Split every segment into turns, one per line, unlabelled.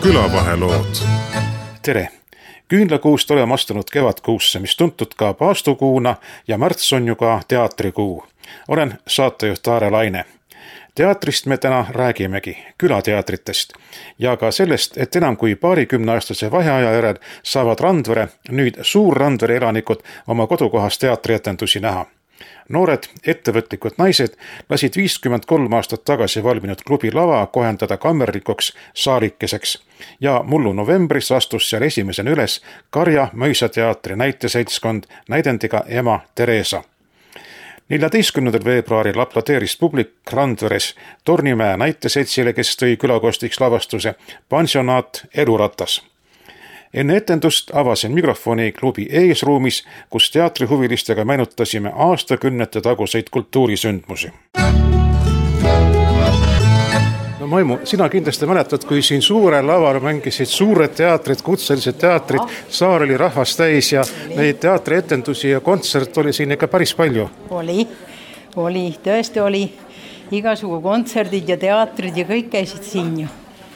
külavahelood.
Tere! Küünlakuust oleme astunud kevadkuusse, mis tuntud ka paastukuuna ja märts on ju ka teatrikuu. Olen saatejuht Aare Laine. Teatrist me täna räägimegi, külateatritest ja ka sellest, et enam kui 20-aastase vaheaja järel saavad Randvere, nüüd Suur-Randvere elanikud oma kodukohas teatrietendusi näha. Noored ettevõtlikud naised lasid 53 aastat tagasi valminud klubi lava kohendada kammerlikuks saalikeseks ja mullu novembris astus seal esimesena üles Karja Mõisateatri näiteseltskond näidendiga Ema Teresa. 14. veebruaril aplodeeris publik Randveres Tornimäe näiteseltsile, kes tõi külakostiks lavastuse Pansionaat Eluratas. Enne etendust avasin mikrofoni klubi eesruumis, kus teatrihuvilistega meenutasime aastakümnete taguseid kultuurisündmusi. No Maimu, sina kindlasti mäletad, kui siin suurel laval mängisid suured teatrid, kutselised teatrid, saal oli rahvast täis ja neid teatrietendusi ja kontsert oli siin ikka päris palju.
Oli, tõesti oli. Igasugu kontserdid ja teatrid ja kõik käisid siin ju.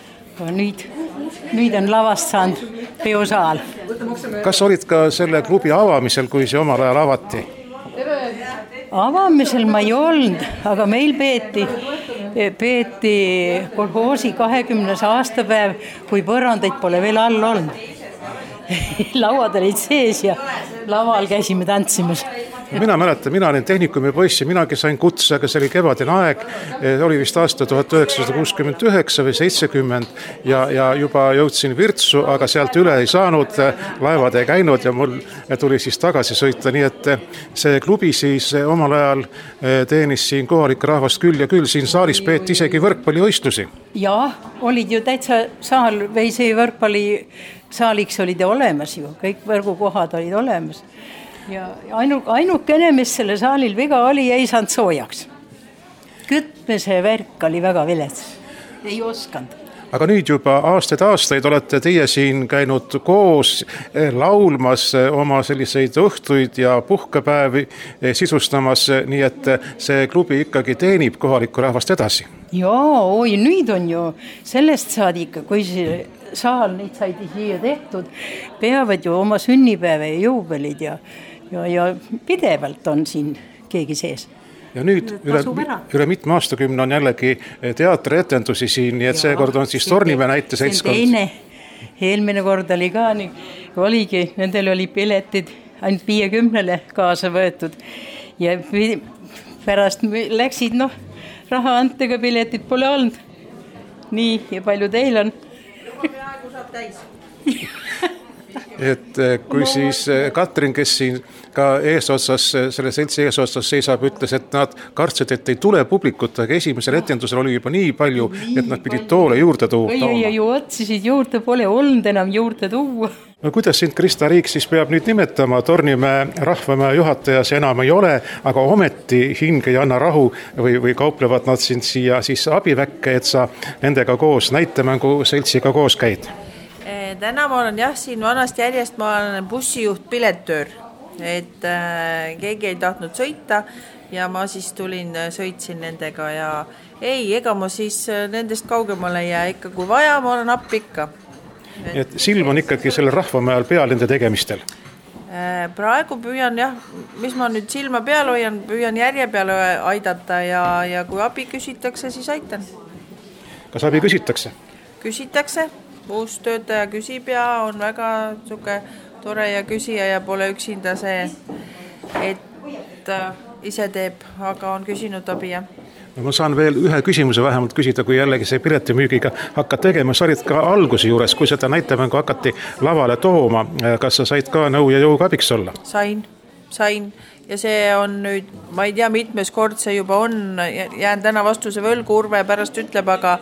Nüüd on lavast saanud peosaal.
Kas olid ka selle klubi avamisel, kui see omal ajal avati?
Avamisel ma ei olnud, aga meil peeti kolhoosi 20. aastapäev, kui põrandeid pole veel all olnud. Lauad olid sees ja laval käisime tantsimas.
Mina mäletan, mina olin tehnikumi poiss ja minagi sain kutse, aga see oli kevadine aeg, oli vist aasta 1969 või 70 ja juba jõudsin Virtsu, aga sealt üle ei saanud, laevad ei käinud ja mul tuli siis tagasi sõita, nii et see klubi siis omal ajal teenis siin kohalik rahvast küll ja küll, siin saalis peeti isegi võrkpallivõistlusi.
Jaa, olid ju täitsa saal või see võrkpallisaaliks olid olemas ju, kõik võrgukohad olid olemas. Ja ainukene, mis selle saalil viga oli, ei saanud soojaks. Kütmese värk oli väga vilets. Ei oskanud.
Aga nüüd juba aastaid olete teie siin käinud koos laulmas oma selliseid õhtuid ja puhkepäevi sisustamas, nii et see klubi ikkagi teenib kohalikku rahvast edasi.
Jaa, nüüd on ju sellest saadi ikka, kui see saal neid said siia tehtud, peavad ju oma sünnipäeva ja jõubelid ja pidevalt on siin keegi sees.
Ja nüüd üle mitme aastakümne on jällegi teatrietendusi siin, nii et seekord on siis Tornimäe näiteseltskond.
Eelmine kord oli ka, oligi, nendel oli piletid ainult 50 kaasa võetud ja pärast läksid, raha antega piletid pole olnud. Nii, ja palju teil on?
Praegu saab täis.
Et kui siis Katrin, kes siin ka eesotsas, selle seltsi eesotsas seisab, ütles, et nad kartsid, et ei tule publikut, aga esimesel etendusel oli juba nii palju, et nad pidid toole juurde tuua.
Ja ju otsisid juurde, pole olnud enam juurde tuua.
No kuidas sind Krista Riik siis peab nüüd nimetama? Tornimäe rahvamäe juhatajas enam ei ole, aga ometi hing ei anna rahu või kauplevad nad sind siia siis abiväkke, et sa nendega koos näitemängu seltsiga koos käid?
Täna ma olen siin vanast järjest, ma olen bussijuht piletöör, et keegi ei tahtnud sõita ja ma siis sõitsin nendega ja ega ma siis nendest kaugemale jää ikka, kui vaja, ma olen appi ikka.
Et silm on ikkagi selle rahvamäel peal nende tegemistel?
Praegu püüan mis ma nüüd silma peal hoian, püüan järje peale aidata ja kui abi küsitakse, siis aitan.
Kas abi küsitakse?
Küsitakse. Uus töötaja küsib ja on väga tore ja küsija ja pole üksinda see, et ise teeb, aga on küsinud abi.
Ma saan veel ühe küsimuse vähemalt küsida, kui jällegi see piletimüügiga hakkad tegema. Sa olid ka alguse juures, kui seda näitemängu hakati lavale tooma. Kas sa said ka nõu ja jõuga abiks olla?
Sain. Ja see on nüüd, ma ei tea, mitmes kord see juba on, jään täna vastuse võlgu, Urve pärast ütleb, aga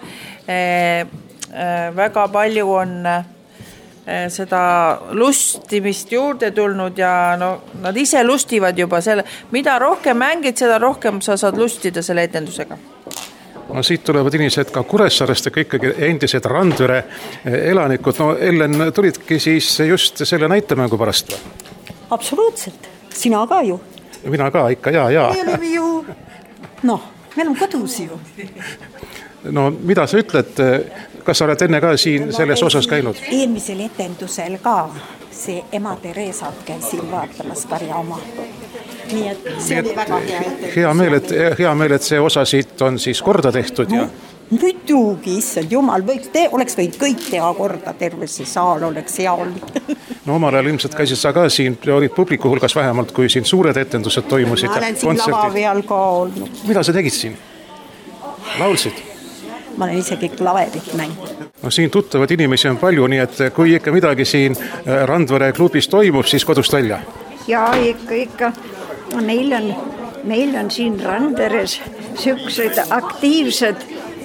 väga palju on seda lustimist juurde tulnud ja nad ise lustivad juba selle. Mida rohkem mängid, seda rohkem sa saad lustida selle etendusega.
No siit tulevad inimesed ka Kuressaarest ja ikkagi endised Randvere elanikud. Ellen, tulidki siis just selle näitemängu pärast?
Absoluutselt. Sina ka ju.
Mina ka ikka, jaa.
Me oleme ju,
meil on kodus ju.
No mida sa ütled, kas sa oled enne ka siin selles osas käinud?
Eelmisel etendusel ka see ema Teresat käisin vaatamas Karja oma. Nii et see oli väga hea etendus.
Hea meel, et see osa siit on siis korda tehtud ja...
Muidugi, issand jumal, oleks võinud kõik teha korda, terve see saal oleks hea olnud.
No omal ajal ilmselt käisid sa ka siin, olid publiku hulgas vähemalt, kui siin suured etendused toimusid.
Ma olen siin lava peal ka olnud.
Mida sa tegid siin? Laulsid?
Ma olen isegi klaverit mänginud.
No siin tuttavad inimesi on palju, nii et kui ikka midagi siin Randvere klubis toimub, siis kodust välja.
Ja ikka. Meil on siin Randveres sellised aktiivsed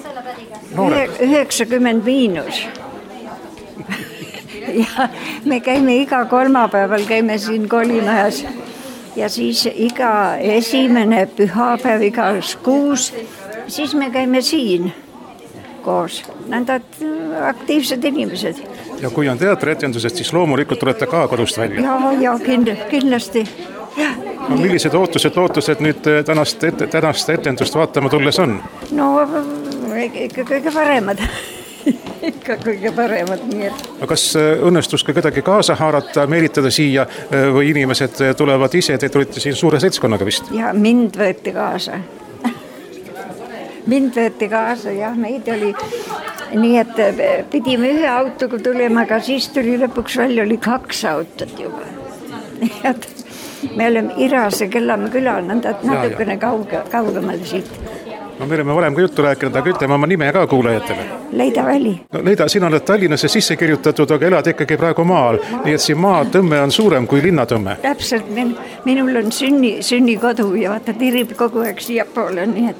90 miinus. Ja me käime iga kolmapäeval siin koolimajas ja siis iga esimene pühapäev igas kuus, siis me käime siin koos. Nendad aktiivsed inimesed.
Ja kui on teatrietendused, siis loomulikult tulete ka kodust välja?
Ja kindlasti.
No, millised lootused nüüd tänast etendust vaatama tulles on?
No ikka kõige paremad. Ikka kõige paremad.
No, kas õnnestus ka kedagi kaasa haarata, meelitada siia või inimesed tulevad ise, te tulite siin suure seltskonnaga vist?
Ja mind võeti kaasa. Jah, meid oli nii, et pidime ühe autoga tulema, aga siis tuli lõpuks välja, oli 2 autot juba. Me oleme Irase Kellamäe küla, natukene kaugemale siit.
No me oleme varem ka juttu rääkinud, aga ütleme oma nime ka kuulajatele.
Leida Väli.
No, Leida, sina oled Tallinnasse sisse kirjutatud, aga elad ikkagi praegu maal, nii et siin maatõmme on suurem kui linnatõmme.
Täpselt, minul on sünnikodu ja vaata tirib kogu aeg siia poole, nii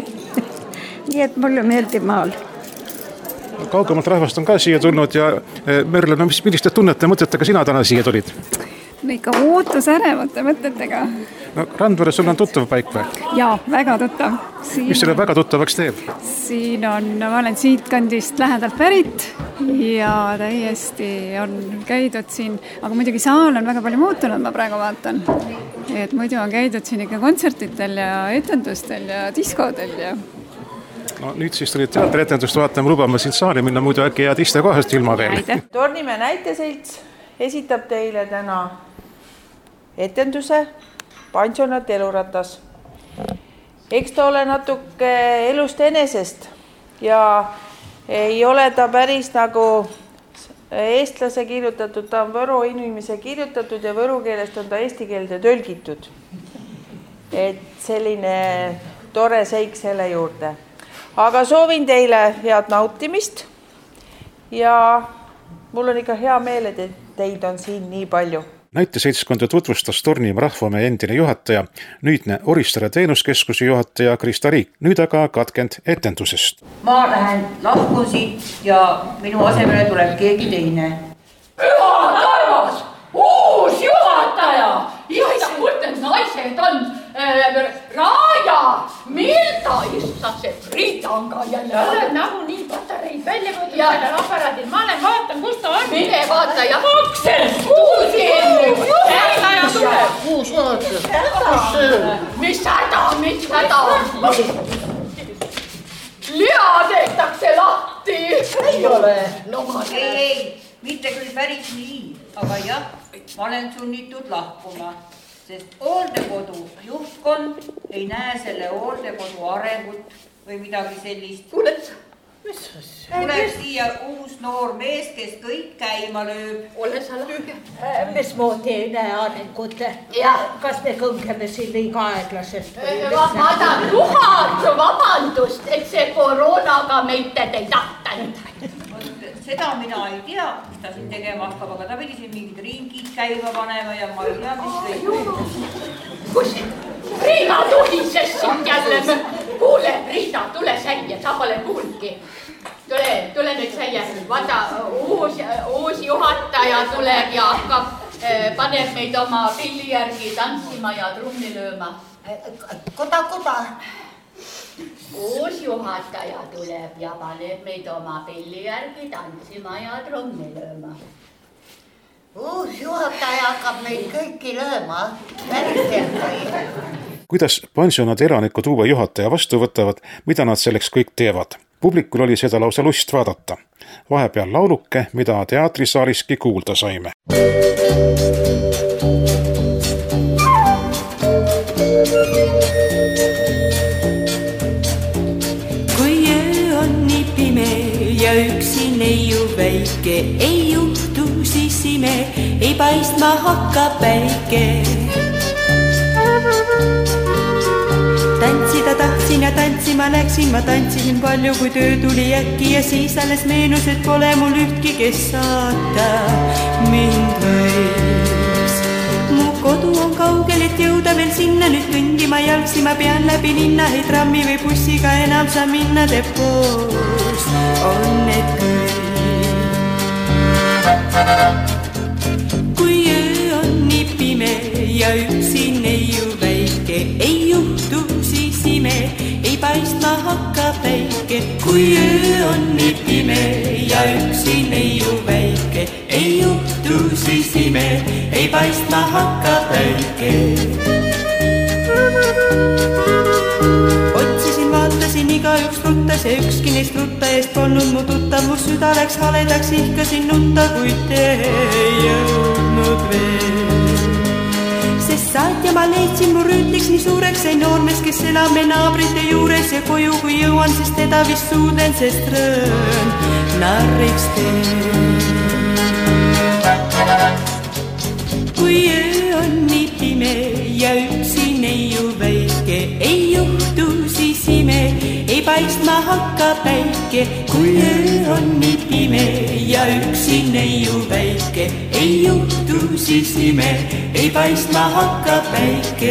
et mulle meeldib maal.
Kaugemalt rahvast on ka siia tulnud ja Merle, no milliste tunnete mõtetega sina täna siia tulid?
Me ikka ootusärevate mõtetega.
No Randvere sul on tuttav paik või?
Jaa, väga tuttav.
Mis selle väga tuttavaks teeb?
Siin ma olen siit kandist lähedalt pärit ja täiesti on käidud siin, aga muidugi saal on väga palju muutunud, ma praegu vaatan. Et muidu on käidud siin ikka kontsertitel ja etendustel ja diskodel ja...
No nüüd siis tulid teatrietendust vaatama, lubama siin saali minna, muidu äkki jääd istekohast ilma veel.
Tornimäe näiteselts esitab teile täna etenduse Pansionat eluratas. Eks ta ole natuke elust enesest ja ei ole ta päris nagu eestlase kirjutatud, ta on võro inimese kirjutatud ja võru keelest on ta eesti keelde tõlgitud. Et selline tore seik selle juurde. Aga soovin teile head nautimist ja mul on ikka hea meel, et teid on siin nii palju.
Näiteseltskonda tutvustas Tornimäe Rahvamäe endine juhataja, nüüdne Orissaare teenuskeskuse juhataja Krista Riik. Nüüd aga katkend etendusest.
Ma lähen lahkun siit ja minu asemele tuleb keegi teine.
Püha taevas! Uus juhataja! Issa, kust need naised on? Raja! Milta issa see Priita on ka jälle?
Olen nagu nii patareid välja võtnud sellel aparaadil. Ma olen vaatan, kus ta on.
Mine vaata ja
Aksel!
Juhataja tuleb!
Uus juhataja!
Mis häda? Lea tehtakse lahti!
Ei ole.
No ma
Ei, mitte küll päris nii. Aga jah, ma olen sunnitud lahkuma. Sest hooldekodu juhtkond ei näe selle hooldekodu arengut või midagi sellist.
Kuuled,
tuleb siia uus noor mees, kes kõik käima lööb.
ole sa lahke.
Mismoodi ei näe arengut? Kas me kõngeme siin liiga aeglaselt?
Ma tahan vabandust, et see koroonaga meited ei tahtanud.
Seda mina ei tea, mis ta siin tegema hakkab, aga ta pidi siin mingid ringid käima panema ja ma ei tea, mis kõik.
Kus? Riina tuhises sind jälle. Kuule, Riina, tule säia, sa pole kuulgi. Tule nüüd säia. Vaata, uus juhataja tuleb ja hakkab, paneb meid oma pilli järgi tantsima ja trummi lööma.
Koda.
Uus juhataja tuleb ja paneb meid oma pilli järgi tantsima ja trummi lööma.
Uus juhataja hakkab meid kõiki lööma. Päriselt või?
kuidas pensionade elanikud uue juhataja vastu võtavad, mida nad selleks kõik teevad. Publikul oli seda lausa lust vaadata. Vahepeal lauluke, mida teatrisaaliski kuulda saime.
Kui öö on nii pime ja üksi neiu väike, ei juhtu siis ime, ei paistma hakka päike. Tantsida tahtsin ja tantsima läksin, ma tantsisin palju, kui töö tuli äkki ja siis alles meenus, et pole mul ühtki, kes saata mind võiks. Mu kodu on kaugel, et jõuda veel sinna, nüüd kõndima jalgsi ma pean läbi linna, ei trammi või bussiga enam saa minna, depoos on need kõik. Kui öö on nii pime ja üksi neiu väike, ei juhtu siis ime, ei paistma hakka päike. Kui öö on nii pime ja üksi neiu väike, ei juhtu siis ime, ei paistma hakka päike. Otsisin, vaatasin, igaüks ruttas ja ükski neist rutta eest polnud mu tuttav. Mu süda läks haledaks, ihkasin nutta, kuid ei jõudnud veel. Sest saatja ma leidsin, mu rüütliks nii suureks sai noormees, kes elab me naabrite juures ja koju kui jõuan, sest teda vist suudlen, sest rõõn narriks teen. Kui öö on nii pime ja üksi neiu väike, ei juhtu siis ime, ei paistma hakka päike. Kui öö on nii pime ja üksi neiu väike, ei juhtu siis ime, ei paistma hakka päike.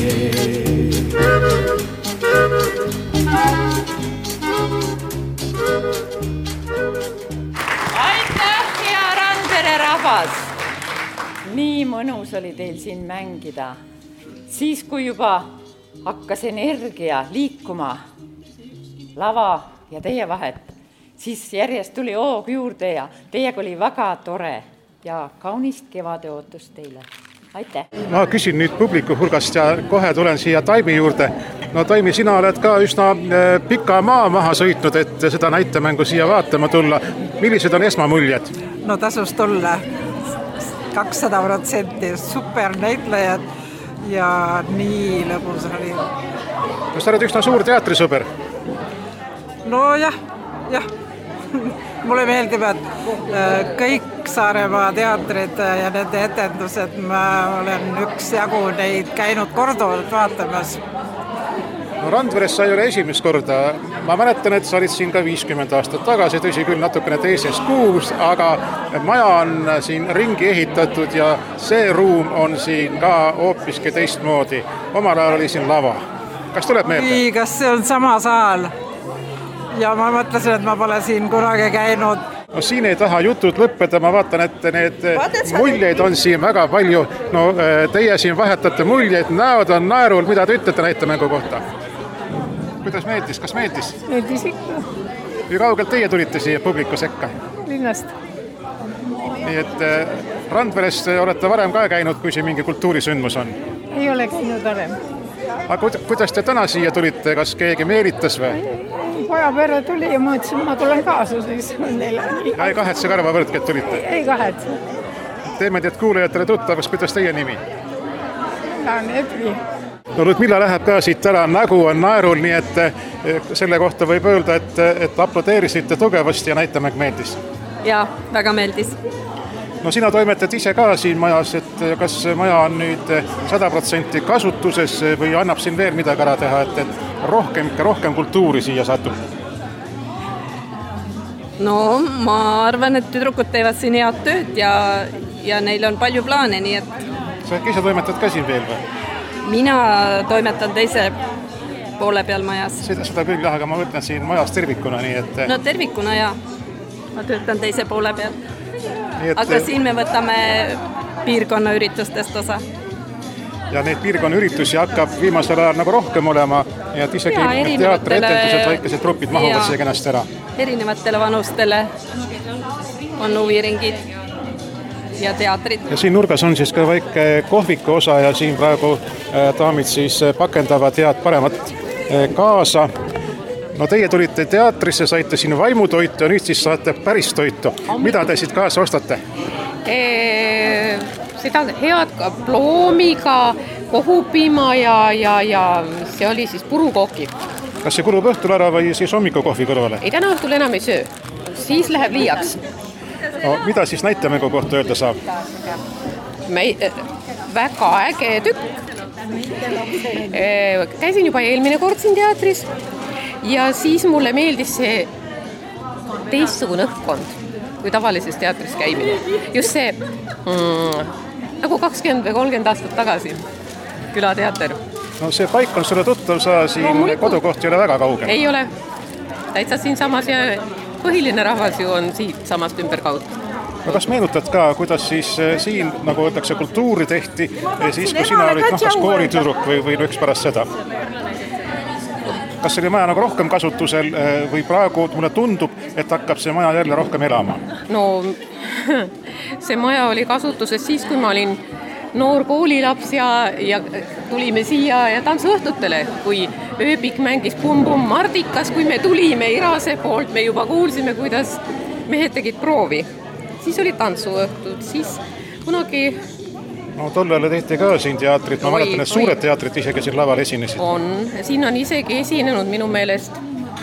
Aitäh, hea Randvere rahvas! Nii mõnus oli teil siin mängida. Siis, kui juba hakkas energia liikuma lava ja teie vahet, siis järjest tuli hoog juurde ja teiega oli väga tore ja kaunist kevade ootust teile. Aitäh!
Ma küsin nüüd publiku hulgast ja kohe tulen siia Taimi juurde. No Taimi, sina oled ka üsna pika maa maha sõitnud, et seda näitemängu siia vaatama tulla. Millised on esmamuljed?
No tasus tulla 200%, super näitlejad ja nii lõbus oli.
Kas sa oled üsna suur teatrisõber?
No jah. Mulle meeldivad kõik Saaremaa teatrid ja nende etendused. Ma olen üksjagu neid käinud korduvalt vaatamas.
No Randveres sa ei ole esimest korda. Ma mäletan, et sa olid siin ka 50 aastat tagasi, tõsi küll natukene teises kuus, aga maja on siin ringi ehitatud ja see ruum on siin ka hoopiski teistmoodi. Omal ajal oli siin lava. Kas tuleb meelde?
Nii, kas see on sama saal? Ja ma mõtlesin, et ma pole siin kunagi käinud.
No siin ei taha jutud lõppeda, ma vaatan, et need muljeid on siin väga palju. No teie siin vahetate muljeid, näod on naerul, mida te ütlete näitemängu kohta? Kuidas meeldis? Kas meeldis?
Meeldis ikka.
Kui kaugelt teie tulite siia publiku sekka?
Linnast.
Nii et Randveres olete varem ka käinud, kui siin mingi kultuurisündmus on?
Ei ole käinud varem.
Aga kuidas te täna siia tulite? Kas keegi meelitas või?
Poja pere tuli ja mõtlesin, ma tulen kaasa.
Ei kahetse karvavõrdki, et tulite?
Ei kahetse.
Teeme teid kuulajatele tuttavaks, kuidas teie nimi?
Lähen Edvi.
No nüüd Milla läheb ka siit ära, nägu on naerul, nii et selle kohta võib öelda, et aplodeerisite tugevasti ja näitemäng meeldis.
Jaa, väga meeldis.
No sina toimetad ise ka siin majas, et kas maja on nüüd 100% kasutuses või annab siin veel midagi ära teha, et rohkem kultuuri siia satub?
No ma arvan, et tüdrukud teevad siin head tööd ja neil on palju plaane, nii et...
Sa ise toimetad ka siin veel või?
Mina toimetan teise poole peal majas.
Seda küll jah, aga ma mõtlen siin majas tervikuna, nii et...
No tervikuna jah, ma töötan teise poole peal. Aga siin me võtame piirkonna üritustest osa.
Ja neid piirkonna üritusi hakkab viimasel ajal nagu rohkem olema, nii et isegi teatrietendused, väikesed grupid mahuvad see kenasti ära.
Erinevatele vanustele on huviringid. ja teatrit.
Ja siin nurgas on siis ka väike kohviku osa ja siin praegu daamid siis pakendavad head paremat kaasa. No teie tulite teatrisse, saite siin vaimutoitu ja nüüd siis saate päris toitu. Mida te siit kaasa ostate?
Seda head ploomiga, kohupiima ja see oli siis purukooki.
Kas see kulub õhtul ära või siis hommikukohvi kõrvale?
Ei, täna õhtul enam ei söö. Siis läheb liiaks.
No, mida siis näitemängu kohta öelda saab?
Väga äge tükk. Käisin juba eelmine kord siin teatris ja siis mulle meeldis see teistsugune õhkkond kui tavalises teatris käimine. Just see nagu 20 või 30 aastat tagasi külateater.
No see paik on sulle tuttav, sa siin kodukoht ei ole väga kaugel.
Ei ole. Täitsa siin samas ja põhiline rahvas ju on siit samast ümber kaudu.
No kas meenutad ka, kuidas siis siin, nagu öeldakse, kultuuri tehti siis, kui sina olid kas koolitüdruk või üks pärast seda? Kas see oli maja nagu rohkem kasutusel või praegu mulle tundub, et hakkab see maja jälle rohkem elama?
No see maja oli kasutuses siis, kui ma olin noor koolilaps ja tulime siia ja tantsuõhtutele, kui ööbik mängis Pum-Pum Mardikas, kui me tulime Irase poolt, me juba kuulsime, kuidas mehed tegid proovi. Siis oli tantsuõhtud, siis kunagi...
No tollele tehti ka siin teatrit, ma mäletan, et suured teatrid isegi siin laval esinesid.
On, siin on isegi esinenud minu meelest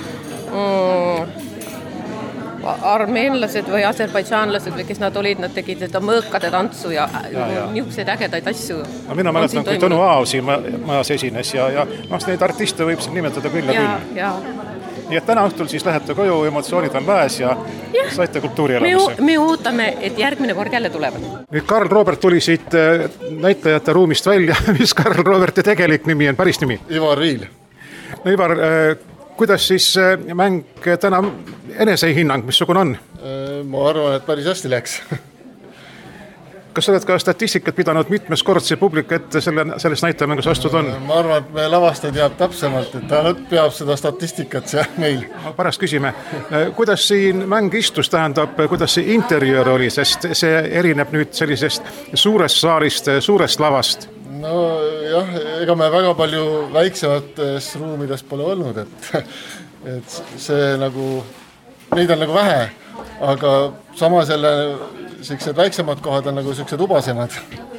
armeenlased või aserbaidžaanlased või kes nad olid, nad tegid seda mõõkade tantsu ja niisuguseid ägedaid asju.
No mina mäletan, kui Tõnu Aav siin majas esines ja neid artiste võib siin nimetada küll ja küll. Nii et täna õhtul siis lähete koju, emotsioonid on väes ja saite kultuurielamusse.
Me ootame, et järgmine kord jälle tulevad.
Nüüd Karl Robert tuli siit näitlejate ruumist välja. Mis Karl Roberti tegelik nimi on, päris nimi?
Ivar Viil.
No Ivar, kuidas siis mäng täna enesehinnang, missugune on?
Ma arvan, et päris hästi läks.
Kas sa oled ka statistikat pidanud mitmes kord see publik ette selles näitemängus astud on?
Ma arvan, et me lavasta teab täpsemalt, et ta peab seda statistikat see meil.
Pärast küsime, kuidas siin mäng istus, tähendab, kuidas see interjöör oli, sest see erineb nüüd sellisest suurest saalist, suurest lavast?
No jah, ega me väga palju väiksemates ruumides pole olnud, et see nagu, neid on nagu vähe, aga samas jälle sellised väiksemad kohad on nagu sellised ubasemad.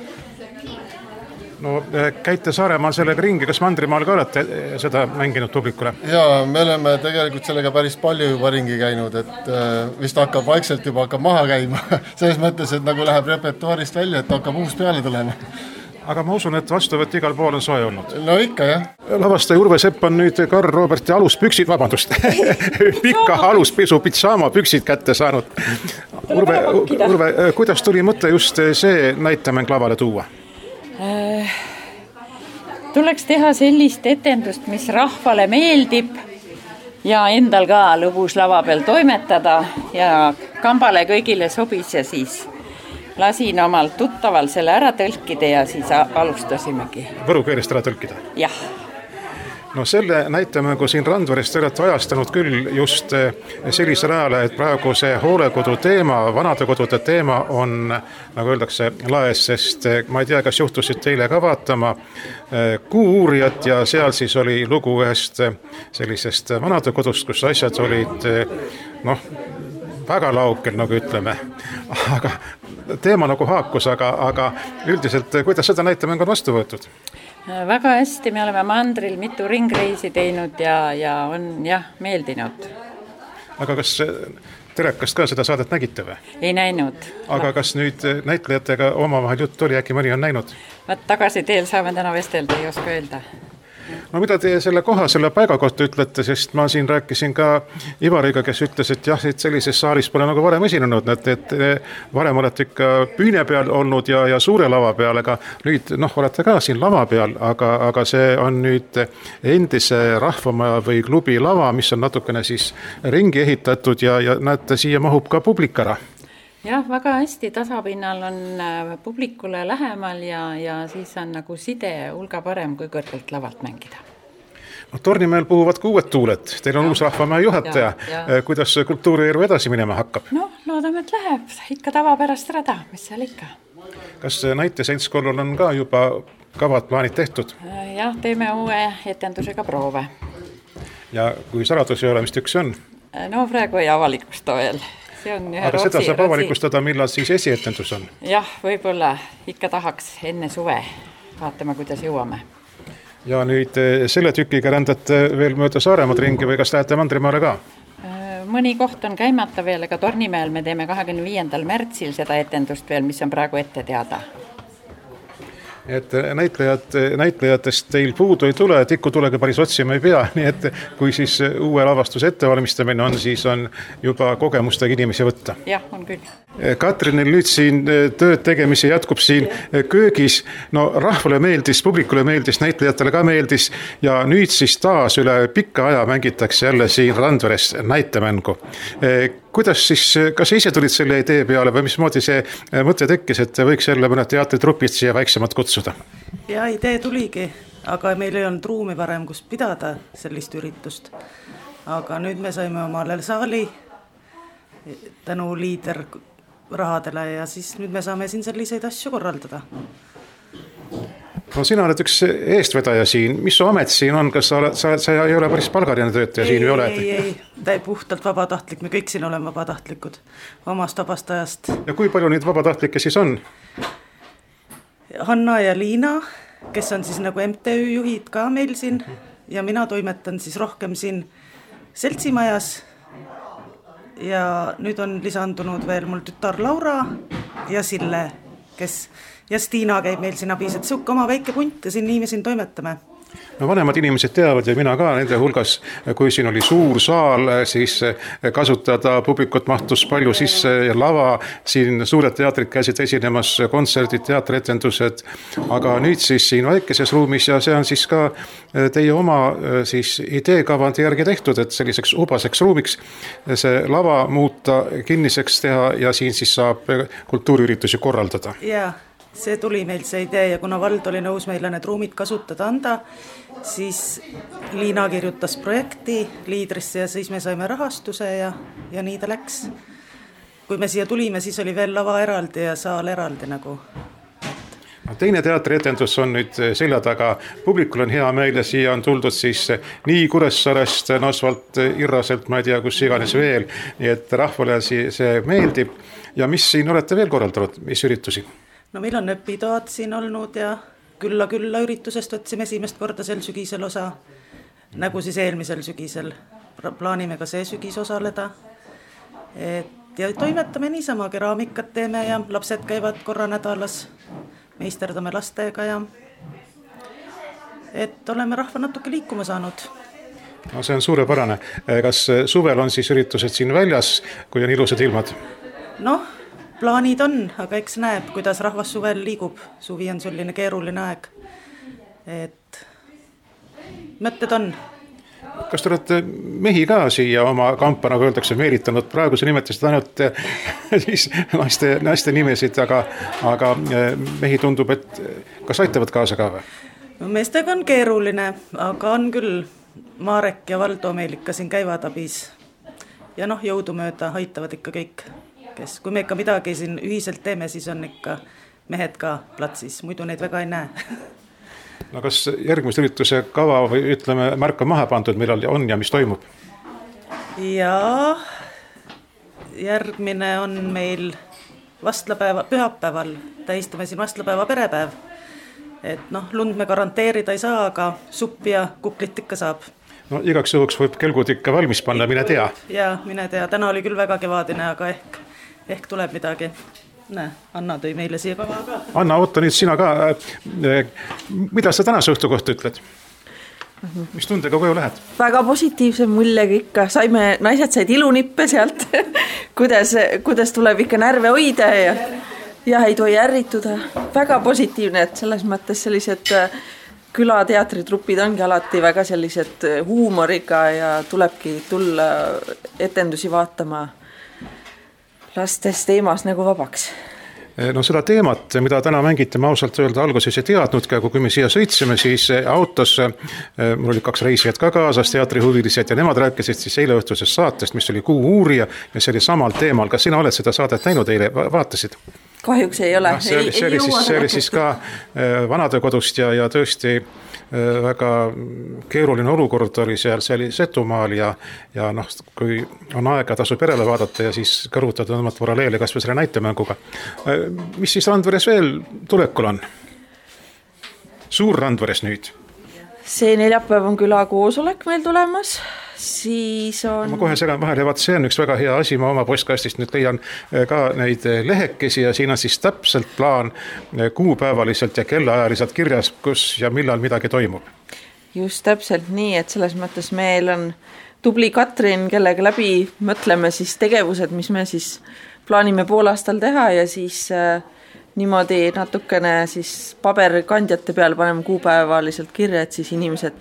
No käite Saaremaal sellega ringi, kas Mandrimaal ka olete seda mänginud publikule?
Jaa, me oleme tegelikult sellega päris palju juba ringi käinud, et vist hakkab vaikselt juba maha käima. Selles mõttes, et nagu läheb repertuaarist välja, et hakkab uus peale tulema.
Aga ma usun, et vastuvõtt igal pool on soe olnud.
No ikka, jah.
Lavastaja Urve Sepp on nüüd Karl Roberti aluspüksid, vabandust, pika aluspisu pitsaama püksid kätte saanud. Urve, kuidas tuli mõte just see näitemäng lavale tuua?
Tuleks teha sellist etendust, mis rahvale meeldib ja endal ka lõbus lava peal toimetada ja kambale kõigile sobis ja siis lasin omal tuttaval selle ära tõlkida ja siis alustasimegi.
Võru keelest ära tõlkida?
Jah.
No selle näitemängu siin Randverest olete ajastanud küll just sellisel ajal, et praegu see hoolekodu teema, vanadekodude teema on, nagu öeldakse, laes, sest ma ei tea, kas juhtusid teile ka vaatama Kuu-uurijat ja seal siis oli lugu ühest sellisest vanadekodust, kus asjad olid, väga laugel, nagu ütleme, aga teema nagu haakus, aga üldiselt, kuidas seda näitemäng on vastu võetud?
Väga hästi, me oleme mandril mitu ringreisi teinud ja on meeldinud.
Aga kas telekast ka seda saadet nägite või?
Ei näinud.
Aga kas nüüd näitlejatega omavahel jutt oli, äkki mõni on näinud?
Tagasi teel saame täna vestelda, ei oska öelda.
No mida te selle koha, selle paiga kohta ütlete, sest ma siin rääkisin ka Ivariga, kes ütles, et jah, et sellises saalis pole nagu varem esinenud, et varem olete ikka püüne peal olnud ja suure lava peal, aga nüüd olete ka siin lava peal, aga see on nüüd endise rahvamaja või klubi lava, mis on natukene siis ringi ehitatud ja näete, siia mahub ka publik ära.
Jah, väga hästi, tasapinnal on publikule lähemal ja siis on nagu side hulga parem kui kõrgelt lavalt mängida.
Tornimäel puhuvad ka uued tuuled, teil on uus rahvamäe juhataja. Kuidas kultuurielu edasi minema hakkab?
No, loodame, et läheb ikka tavapärast rada, mis seal ikka.
Kas näiteseltskonnal on ka juba kavad plaanid tehtud?
Jah, teeme uue etendusega proove.
Ja kui saladus ei ole, mis üks on?
No praegu ei avalikusta veel.
Aga seda saab avalikustada, millal siis esietendus on?
Jah, võib-olla ikka tahaks enne suve. Vaatame, kuidas jõuame.
Ja nüüd selle tükiga rändate veel mööda Saaremaad ringi või kas lähete Mandrimaale ka?
Mõni koht on käimata veel, aga Tornimäel me teeme 25. märtsil seda etendust veel, mis on praegu ette teada.
Et näitlejatest teil puudu ei tule, tikku tulega päris otsima ei pea, nii et kui siis uue lavastuse ettevalmistamine on, siis on juba kogemustega inimesi võtta.
Jah, on küll.
Katrinil nüüd siin tööd tegemisi jätkub siin köögis. No rahvale meeldis, publikule meeldis, näitlejatele ka meeldis ja nüüd siis taas üle pikka aja mängitakse jälle siin Randveres näitemängu. Kuidas siis, kas ise tulid selle idee peale või mismoodi see mõte tekkis, et võiks jälle mõned teatritrupid siia väiksemad kutsuda?
Ja idee tuligi, aga meil ei olnud ruumi varem, kus pidada sellist üritust. Aga nüüd me saime omale saali tänu liider rahadele ja siis nüüd me saame siin selliseid asju korraldada.
No sina oled üks eestvedaja siin. Mis su amet siin on? Kas sa ei ole päris palgaline töötaja siin või oled?
Ei, ta ei puhtalt vabatahtlik. Me kõik siin oleme vabatahtlikud omast vabastajast.
Ja kui palju neid vabatahtlikke siis on?
Hanna ja Liina, kes on siis nagu MTÜ juhid ka meil siin ja mina toimetan siis rohkem siin seltsimajas ja nüüd on lisandunud veel mul tütar Laura ja Sille, kes ja Stiina käib meil siin abis, et siuke oma väike punt ja siin nii me siin toimetame.
No vanemad inimesed teavad ja mina ka nende hulgas, kui siin oli suur saal, siis kasutada publikut mahtus palju sisse ja lava, siin suured teatrid käisid esinemas, kontserdid, teatretendused, aga nüüd siis siin väikeses ruumis ja see on siis ka teie oma siis ideekavandi järgi tehtud, et selliseks ubaseks ruumiks see lava muuta, kinniseks teha ja siin siis saab kultuuriüritusi korraldada.
Jaa. See tuli meil see idee ja kuna vald oli nõus meile need ruumid kasutada anda, siis Liina kirjutas projekti liidrisse ja siis me saime rahastuse ja nii ta läks. Kui me siia tulime, siis oli veel lava eraldi ja saal eraldi nagu.
Teine teatrietendus on nüüd selja taga. Publikul on hea meil ja siia on tuldud siis nii Kuressaarest, Nosvalt, Irraselt, ma ei tea, kus iganes veel. Nii et rahvale see meeldib. Ja mis siin olete veel korraldanud, mis üritusi?
No meil on õpitoad siin olnud ja külla üritusest võtsime esimest korda sel sügisel osa, nagu siis eelmisel sügisel. Plaanime ka see sügis osaleda. Ja toimetame niisama, keraamikat teeme ja lapsed käivad korra nädalas, meisterdame lastega ja et oleme rahva natuke liikuma saanud.
No see on suurepärane. Kas suvel on siis üritused siin väljas, kui on ilusad ilmad?
Noh, plaanid on, aga eks näeb, kuidas rahvas suvel liigub. Suvi on selline keeruline aeg. Et mõtted on.
Kas te olete mehi ka siia oma kampa, nagu öeldakse, meeritanud? Praegu sa nimetasid ainult siis naiste nimesid, aga mehi tundub, et kas aitavad kaasa ka või?
No meestega on keeruline, aga on küll. Marek ja Valdo meil ikka siin käivad abis. Ja noh, jõudumööda aitavad ikka kõik. Kui me ikka midagi siin ühiselt teeme, siis on ikka mehed ka platsis, muidu neid väga ei näe.
No kas järgmise ürituse kava või ütleme märk on maha pandud, millal on ja mis toimub?
Ja järgmine on meil pühapäeval, tähistame siin vastlapäeva perepäev. Et noh, lund me garanteerida ei saa, aga suppi ja kuklit ikka saab.
No igaks juhuks võib kelgud ikka valmis panna, mine tea.
Ja, mine tea, täna oli küll väga kevadine, aga ehk tuleb midagi. Näe, Anna tõi meile siia kava ka.
Anna, oota nüüd sina ka. Mida sa tänase õhtu kohta ütled? Mis tundega koju lähed?
Väga positiivse muljega ikka. Naised said ilunippe sealt, kuidas tuleb ikka närve hoida ja ei tohi ärrituda. Väga positiivne, et selles mõttes sellised külateatritrupid ongi alati väga sellised huumoriga ja tulebki tulla etendusi vaatama lastest teemas nagu vabaks.
No seda teemat, mida täna mängite, ma ausalt öelda alguses ei teadnudki, aga kui me siia sõitsime, siis autos, mul oli 2 reisijat ka kaasas, teatrihuvilised, ja nemad rääkisid siis eileõhtusest saatest, mis oli Kuu uurija ja see oli samal teemal. Kas sina oled seda saadet näinud, eile vaatasid?
Kahjuks ei ole.
See oli siis ka vanadekodust ja tõesti väga keeruline olukord oli seal, see oli Setumaal ja noh, kui on aega, tasub järele vaadata ja siis kõrvutada omad paralleele kas või selle näitemänguga. Mis siis Randveres veel tulekul on? Suur Randveres nüüd?
See neljapäev on külakoosolek meil tulemas. Siis on...
Ma kohe segan vahel ja vaat see on üks väga hea asi, ma oma postkastist nüüd leian ka neid lehekesi ja siin on siis täpselt plaan kuupäevaliselt ja kellaajaliselt kirjas, kus ja millal midagi toimub.
Just täpselt nii, et selles mõttes meil on tubli Katrin, kellega läbi mõtleme siis tegevused, mis me siis plaanime poolaastal teha ja siis niimoodi natukene siis paberkandjate peale paneme kuupäevaliselt kirja, et siis inimesed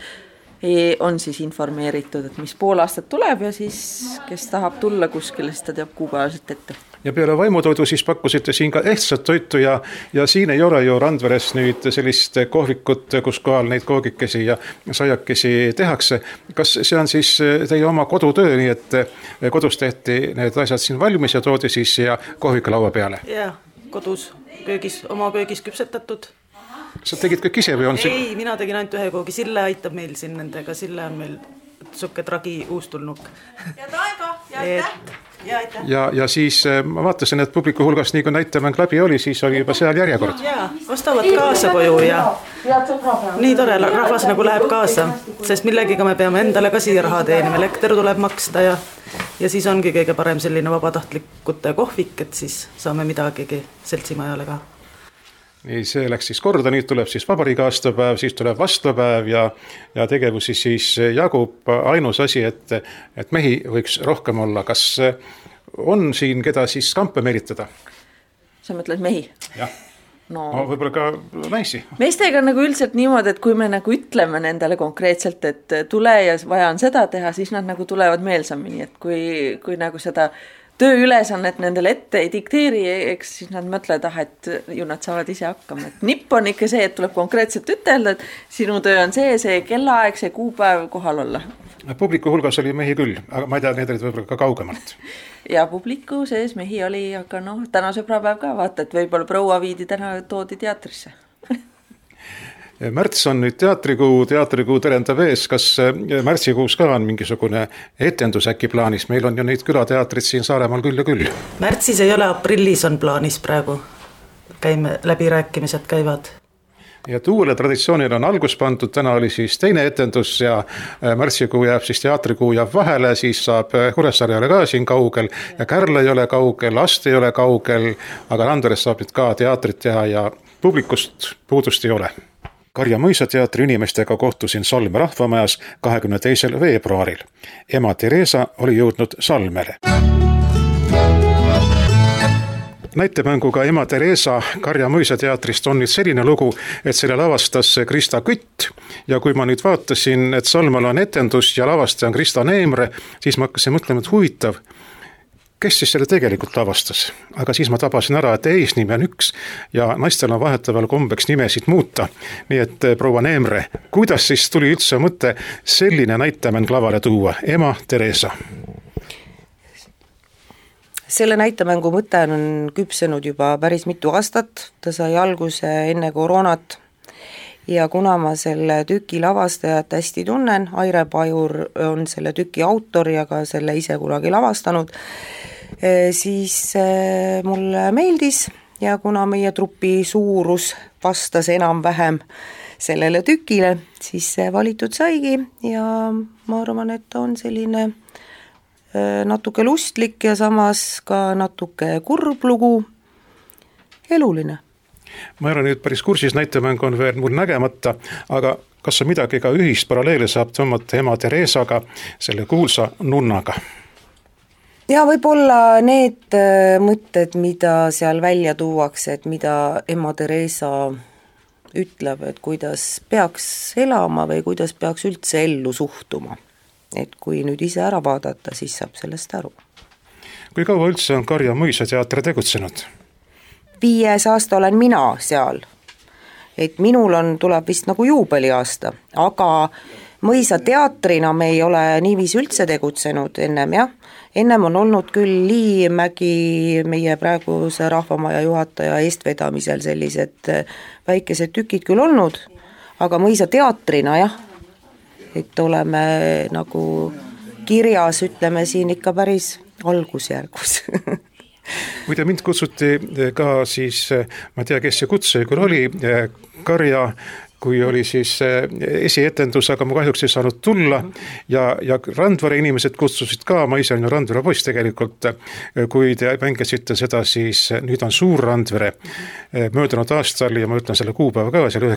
on siis informeeritud, et mis pool aastat tuleb ja siis kes tahab tulla kuskile, siis ta teab kuupäevaliselt ette.
Ja peale vaimutoidu siis pakkusite siin ka ehtsat toitu ja siin ei ole ju Randveres nüüd sellist kohvikut, kus kohal neid koogikesi ja saiakesi tehakse. Kas see on siis teie oma kodutöö, nii et kodus tehti need asjad siin valmis ja toodi siis ja kohvika laua peale?
Jaa, kodus, oma köögis küpsetatud.
Sa tegid kõik ise või on see?
Ei, mina tegin ainult ühe koogi. Sille aitab meil siin nendega. Sille on meil suke tragi uustulnuk.
Ja Taigo, ja aitäh.
Ja siis ma vaatasin, et publiku hulgas nii kui näitemäng läbi oli, siis oli juba seal järjekord.
Jaa, ostavad kaasa koju ja nii tore, rahvas nagu läheb kaasa, sest millegiga me peame endale ka siia raha teenima. Elekter tuleb maksta ja siis ongi kõige parem selline vabatahtlikute kohvik, et siis saame midagigi seltsimajale ka.
Nii, see läks siis korda, nüüd tuleb siis vabariigi aastapäev, siis tuleb vastlapäev ja tegevusi siis jagub ainus asi, et mehi võiks rohkem olla. Kas on siin keda siis kampe meritada?
Sa mõtled mehi?
Jah. No võib-olla ka naisi.
Meestega on nagu üldiselt niimoodi, et kui me nagu ütleme nendele konkreetselt, et tule ja vaja on seda teha, siis nad nagu tulevad meelsamini, et kui nagu seda tööülesannet nendele ette ei dikteeri, eks siis nad mõtlevad, et ju nad saavad ise hakkama. Et nipp on ikka see, et tuleb konkreetselt ütelda, et sinu töö on see kellaaeg, see kuupäev kohal olla.
Publiku hulgas oli mehi küll, aga ma ei tea, need olid võib-olla ka kaugemalt.
Ja publiku sees mehi oli, aga täna sõbrapäev ka vaata, et võib-olla proua viidi täna toodi teatrisse.
Märts on nüüd teatrikuu terendab ees. Kas märtsikuus ka on mingisugune etendus äkki plaanis? Meil on ju neid külateatrid siin Saaremaal küll ja küll.
Märtsis ei ole, aprillis on plaanis praegu. Läbirääkimised käivad.
Ja uuele traditsioonil on algus pandud, täna oli siis teine etendus ja märtsikuu jääb siis teatrikuu jääb vahele, siis saab Kuressaare ei ole ka siin kaugel ja Kärl ei ole kaugel, Ast ei ole kaugel, aga Randveres saab nüüd ka teatrit teha ja publikust puudust ei ole. Karja Mõisa teatri inimestega kohtusin Salme rahvamajas 22. veebruaril. Ema Teresa oli jõudnud Salmele. Näitemänguga Ema Teresa Karja Mõisa teatrist on nüüd selline lugu, et selle lavastas Krista Kütt ja kui ma nüüd vaatasin, et Salmal on etendus ja lavastaja on Krista Neemre, siis ma hakkasin mõtlema, et huvitav, kes siis selle tegelikult lavastas. Aga siis ma tabasin ära, et eesnimi on üks ja naistel on vahetavael kombeks nimesid muuta. Nii et proua Neemre, kuidas siis tuli üldse mõte selline näitemäng lavale tuua? Ema Teresa.
Selle näitemängu mõte on küpsenud juba päris mitu aastat. Ta sai alguse enne koroonat ja kuna ma selle tüki lavastajat hästi tunnen, Aire Pajur on selle tüki autor ja ka selle ise kunagi lavastanud, siis mulle meeldis ja kuna meie trupi suurus vastas enam-vähem sellele tükile, siis see valitud saigi ja ma arvan, et on selline natuke lustlik ja samas ka natuke kurb lugu, eluline.
Ma ei ole nüüd päris kursis, näitemäng on veel mul nägemata, aga kas on midagi ka ühist paralleele saab tõmmata Ema Teresaga, selle kuulsa nunnaga?
Ja võib-olla need mõtted, mida seal välja tuuakse, et mida Ema Teresa ütleb, et kuidas peaks elama või kuidas peaks üldse ellu suhtuma. Et kui nüüd ise ära vaadata, siis saab sellest aru.
Kui kaua üldse on Karja Mõisa teater tegutsenud?
5. aasta olen mina seal. Et minul tuleb vist nagu juubeliaasta, aga Mõisa teatrina me ei ole niiviisi üldse tegutsenud ennem, jah. Ennem on olnud küll Liimägi meie praeguse Rahvamaja juhataja eestvedamisel sellised väikesed tükid küll olnud, aga Mõisa teatrina, jah, et oleme nagu kirjas, ütleme siin ikka päris algusjärgus.
Muide, mind kutsuti ka siis, ma tea, kes see kutsuja küll oli, Karja, kui oli siis esietendus, aga ma kahjuks ei saanud tulla ja Randvere inimesed kutsusid ka, ma ise olen ju Randvere poiss tegelikult, kui te mängisite seda, siis nüüd on Suur Randvere möödunud aastal ja ma ütlen selle kuupäeva ka, seal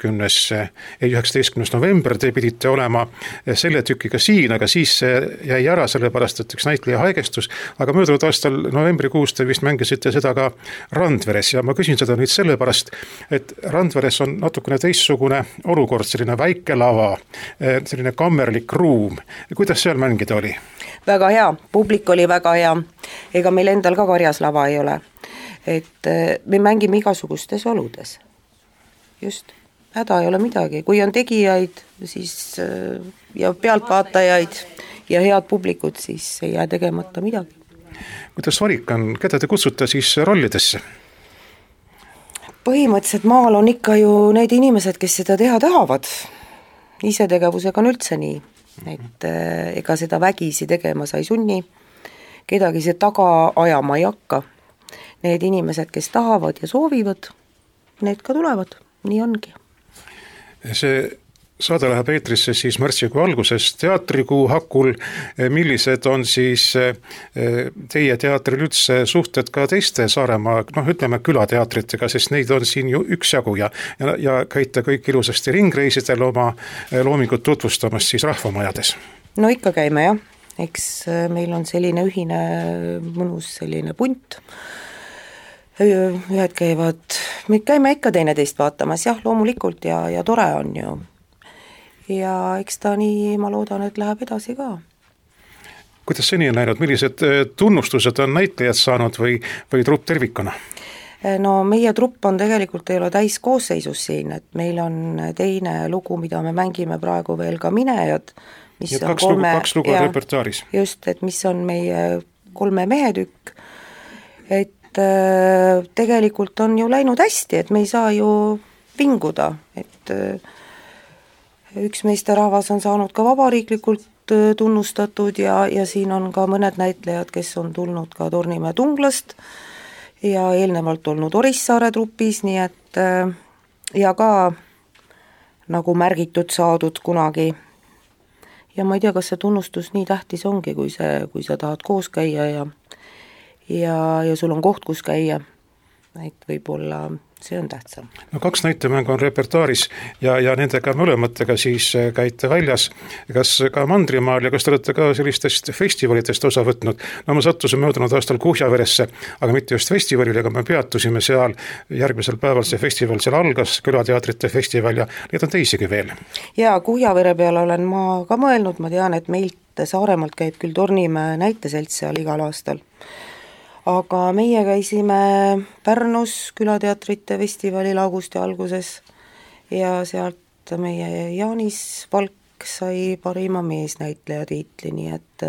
19. november, te pidite olema selle tükiga siin, aga siis jäi ära sellepärast, et üks näitleja haigestus, aga möödunud aastal novembrikuus te vist mängisite seda ka Randveres ja ma küsin seda nüüd sellepärast, et Randveres on natukene teistsugune olukord, selline väike lava, selline kammerlik ruum. Kuidas seal mängida oli?
Väga hea, publik oli väga hea. Ega meil endal ka karjas lava ei ole. Et me mängime igasugustes oludes. Just, häda ei ole midagi. Kui on tegijaid siis, ja pealtvaatajaid ja head publikud, siis ei jää tegemata midagi.
Kuidas valik on? Keda te kutsuta siis rollidesse?
Põhimõtteliselt maal on ikka ju need inimesed, kes seda teha tahavad. Isetegevusega on üldse nii, et ega seda vägisi tegema sa ei sunni, kedagi see taga ajama ei hakka. Need inimesed, kes tahavad ja soovivad, need ka tulevad, nii ongi.
See saade läheb eetrisse siis märtsikuu alguses teatrikuu hakul. Millised on siis teie teatril üldse suhted ka teiste Saaremaa, ütleme külateatritega, sest neid on siin ju üksjagu ja käite kõik ilusasti ringreisidel oma loomingut tutvustamas siis rahvamajades?
No ikka käime jah, eks meil on selline ühine mõnus selline punt. Ühed käivad, me käime ikka teineteist vaatamas, jah, loomulikult ja tore on ju. Ja eks ta nii, ma loodan, et läheb edasi ka.
Kuidas seni on läinud? Millised tunnustused on näitlejad saanud või trupp tervikuna?
No meie trupp on tegelikult ei ole täis koosseisus siin, et meil on teine lugu, mida me mängime praegu veel ka Minejad.
Kaks lugu repertuaaris.
Just, et mis on meie 3 mehetükk. Et tegelikult on ju läinud hästi, et me ei saa ju vinguda, et üks meesterahvas on saanud ka vabariiklikult tunnustatud ja siin on ka mõned näitlejad, kes on tulnud ka Tornimäe Tunglast ja eelnevalt olnud Orissaare trupis, nii et ja ka nagu märgitud saadud kunagi. Ja ma ei tea, kas see tunnustus nii tähtis ongi, kui sa tahad koos käia ja sul on koht, kus käia, et võib-olla see on tähtsam.
No 2 näitemängu on repertuaaris ja nendega mõlematega siis käite väljas. Kas ka Mandrimaal ja kas te olete ka sellistest festivalidest osa võtnud? No ma sattusin möödunud aastal Kuhjaveresse, aga mitte just festivalil, aga me peatusime seal. Järgmisel päeval see festival seal algas, külateatrite festival ja need on teisigi veel.
Ja Kuhjavere peale olen ma ka mõelnud, ma tean, et meilt Saaremaalt käib küll Tornimäe näiteselts seal igal aastal. Aga meie käisime Pärnus külateatrite festivalil augusti alguses ja sealt meie Jaanis Valk sai parima meesnäitleja tiitli, nii et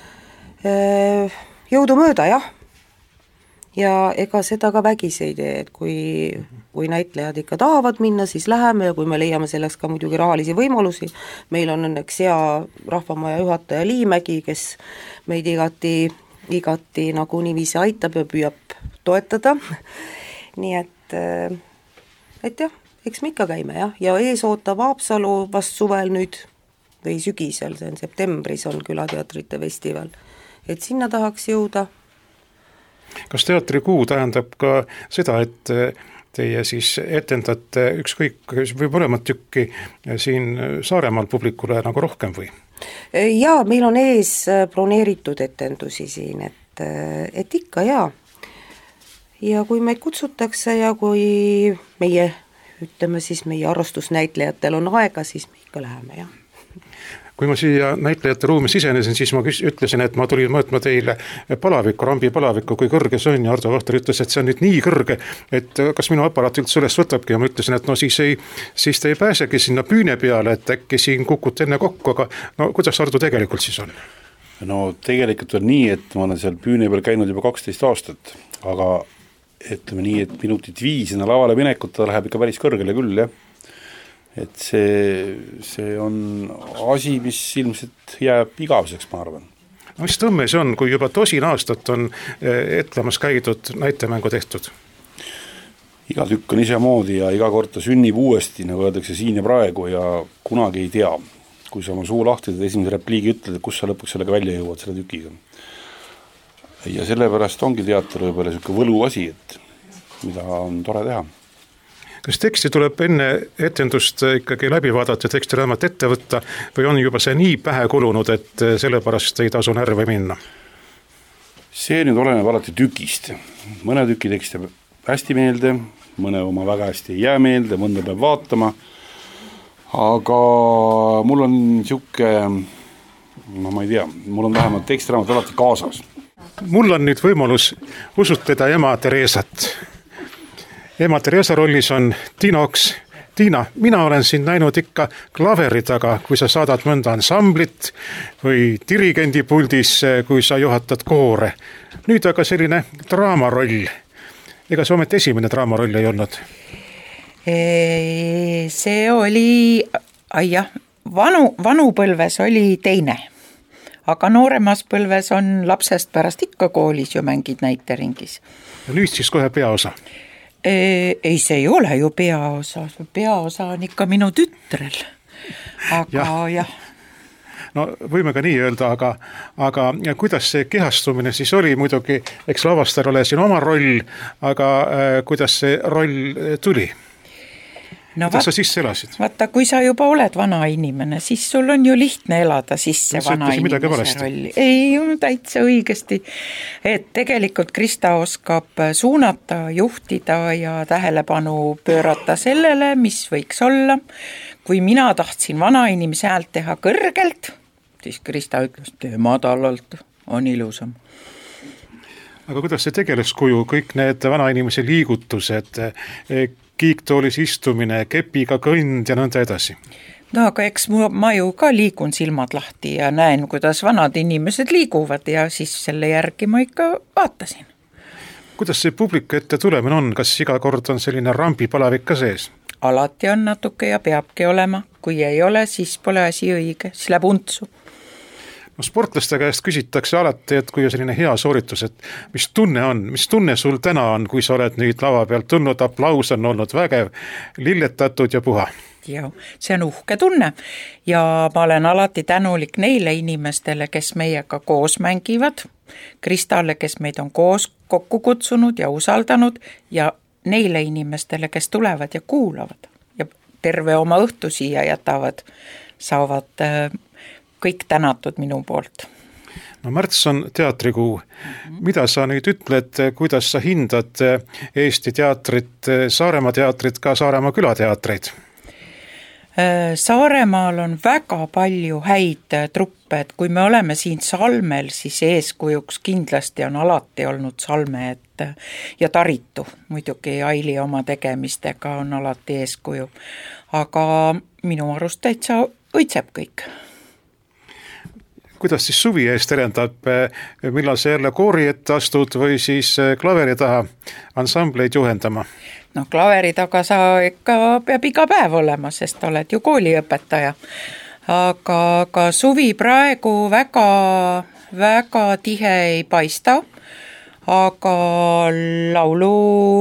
jõudumööda jah. Ja ega seda ka vägisi ei tee, et kui näitlejad ikka tahavad minna, siis läheme ja kui me leiame selleks ka muidugi rahalisi võimalusi. Meil on õnneks hea Rahvamaja juhataja Liimägi, kes meid igati nagu niiviisi aitab ja püüab toetada. Nii et jah, eks me ikka käime jah. Ja ees ootab Haapsalu vast suvel nüüd või sügisel, see on septembris on külateatrite festival. Et sinna tahaks jõuda.
Kas teatrikuu tähendab ka seda, et teie siis etendate ükskõik või mõlemat tükki siin Saaremaal publikule nagu rohkem või?
Jaa, meil on ees broneeritud etendusi siin, et ikka jaa. Ja kui meid kutsutakse ja kui meie, ütleme siis meie arvustusnäitlejatel on aega, siis me ikka läheme, jah.
kui ma siia näitlejate ruumi sisenesin, siis ma ütlesin, et ma tulin mõõtma teile palavikku, rambi palavikku, kui kõrge see on ja Ardo Vahter ütles, et see on nüüd nii kõrge, et kas minu aparaat üldse üles võtabki ja ma ütlesin, et no siis te ei pääsegi sinna püüne peale, et äkki siin kukute enne kokku, aga no kuidas Ardo tegelikult siis on?
No tegelikult on nii, et ma olen seal püüne peal käinud juba 12 aastat, aga ütleme nii, et minutit 5 enne lavale minekut ta läheb ikka päris kõrgele küll, jah. Et see on asi, mis ilmselt jääb igavuseks, ma arvan.
No mis tõmme see on, kui juba 10 aastat on etlemas käidud, näitemängu tehtud?
Iga tükk on isemoodi ja iga kord ta sünnib uuesti, nagu öeldakse siin ja praegu ja kunagi ei tea. Kui sa oma suu lahti teed esimese repliigi ütled, et kus sa lõpuks sellega välja jõuad selle tükiga. Ja sellepärast ongi teater võib-olla selline võlu asi, et mida on tore teha.
Kas teksti tuleb enne etendust ikkagi läbi vaadata ja tekstiraamat ette võtta või on juba see nii pähe kulunud, et sellepärast ei tasu närve minna?
See nüüd oleneb alati tükist. Mõne tüki tekst jääb hästi meelde, mõne oma väga hästi ei jää meelde, mõnda peab vaatama, aga mul on siuke, no ma ei tea, mul on vähemalt tekstiraamat alati kaasas.
Mul on nüüd võimalus usutleda ema Tereesat. Ema Tereesa rollis on Tiina Oks. Tiina, mina olen sind näinud ikka klaveri taga, kui sa saadad mõnda ansamblit või dirigendi puldis, kui sa juhatad koore. Nüüd aga selline draamaroll. Ega see ometi esimene draamaroll ei olnud?
See oli, vanupõlves oli teine. Aga nooremas põlves on lapsest pärast ikka koolis ju mängid näiteringis.
Ja nüüd siis kohe peaosa?
Ei, see ei ole ju peaosa. Peaosa on ikka minu tütrel. Aga jah.
No võime ka nii öelda, aga kuidas see kehastumine siis oli muidugi, eks lavastajal ole siin oma roll, aga kuidas see roll tuli?
No
kuidas sa sisse elasid?
Vaata, kui sa juba oled vana inimene, siis sul on ju lihtne elada sisse vana inimese rolli. Ei, täitsa õigesti. Et tegelikult Krista oskab suunata, juhtida ja tähelepanu pöörata sellele, mis võiks olla. Kui mina tahtsin vana inimese häält teha kõrgelt, siis Krista ütles, tee madalalt, on ilusam.
Aga kuidas see tegelaskuju, kõik need vana inimese liigutused, kiiktoolis istumine, kepiga kõnd ja nõnda edasi?
No aga eks ma ju ka liigun silmad lahti ja näen, kuidas vanad inimesed liiguvad ja siis selle järgi ma ikka vaatasin.
Kuidas see publiku ette tulemine on? Kas iga kord on selline rambipalavik ka sees?
Alati on natuke ja peabki olema. Kui ei ole, siis pole asi õige, siis läheb untsu.
No sportlaste käest küsitakse alati, et kui on selline hea sooritus, et mis tunne on, mis tunne sul täna on, kui sa oled nüüd lava pealt tulnud, aplaus on olnud vägev, lilletatud ja puha?
Jah, see on uhke tunne ja ma olen alati tänulik neile inimestele, kes meiega koos mängivad, Kristale, kes meid on koos kokku kutsunud ja usaldanud ja neile inimestele, kes tulevad ja kuulavad ja terve oma õhtu siia jätavad, saavad kõik tänatud minu poolt.
No märts on teatrikuu. Mida sa nüüd ütled, kuidas sa hindad Eesti teatrit, Saaremaa teatrit, ka Saaremaa külateatreid?
Saaremaal on väga palju häid truppe, et kui me oleme siin Salmel, siis eeskujuks kindlasti on alati olnud Salme ja Taritu. Muidugi Aili oma tegemistega on alati eeskuju. Aga minu arust täitsa õitseb kõik.
Kuidas siis suvi eest terendab, millal sa jälle koori ette astud või siis klaveri taha ansambleid juhendama?
No klaveri taga sa ikka peab iga päev olema, sest oled ju kooliõpetaja. Aga suvi praegu väga tihe ei paista, aga laulu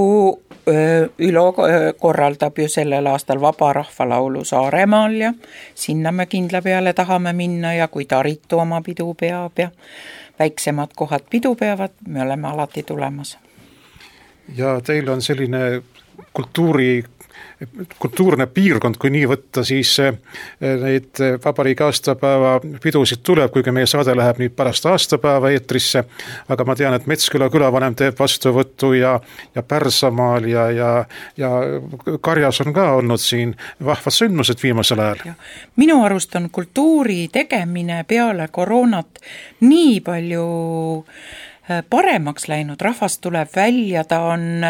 Ülo korraldab ju sellel aastal Vaba Rahvalaulu Saaremaal ja sinna me kindla peale tahame minna ja kui Taritu oma pidu peab ja väiksemad kohad pidu peavad, me oleme alati tulemas.
Ja teil on selline kultuuri kultuurne piirkond, kui nii võtta, siis neid vabariigi aastapäeva pidusid tuleb, kuigi meie saade läheb nüüd pärast aastapäeva eetrisse, aga ma tean, et Metsküla külavanem teeb vastuvõttu ja Pärsamaal ja Karjas on ka olnud siin vahvad sündmused viimasel ajal.
Minu arust on kultuuri tegemine peale koroonat nii palju paremaks läinud, rahvas tuleb välja, ta on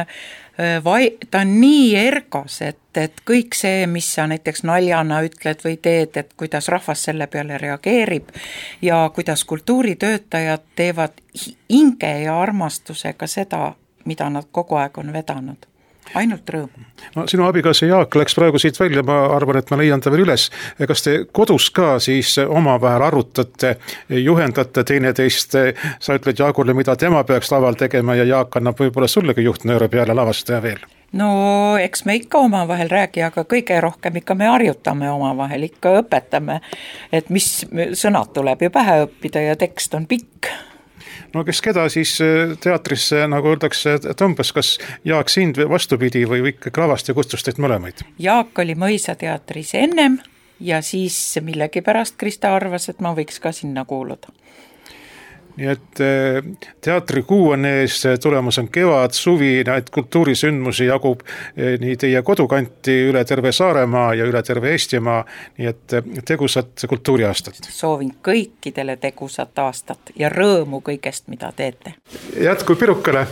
nii ergas, et kõik see, mis sa näiteks naljana ütled või teed, et kuidas rahvas selle peale reageerib ja kuidas kultuuritöötajad teevad hinge ja armastusega seda, mida nad kogu aeg on vedanud. Ainult rõõm.
No, sinu abikaasa Jaak läks praegu siit välja, ma arvan, et ma leian ta veel üles. Kas te kodus ka siis omavahel arutate, juhendate teineteist, sa ütled Jaagule, mida tema peaks laval tegema ja Jaak annab võib-olla sullegi juhtnööre peale lavastaja veel?
No eks me ikka omavahel räägi, aga kõige rohkem ikka me harjutame omavahel, ikka õpetame, et mis sõnad tuleb ju pähe õppida ja tekst on pikk.
No kes keda siis teatrisse, nagu öeldakse, tõmbas, kas Jaak sind vastupidi või ikka lavast ja kutsus teid mõlemaid?
Jaak oli Mõisateatris ennem ja siis millegipärast Krista arvas, et ma võiks ka sinna kuuluda.
Nii et teatrikuu on ees, tulemus on kevad, suvi, näed kultuurisündmusi jagub nii teie kodukanti üle terve Saaremaa ja üle terve Eestimaa, nii et tegusat kultuuriaastat.
Soovin kõikidele tegusat aastat ja rõõmu kõigest, mida teete.
Jätku Pirukale,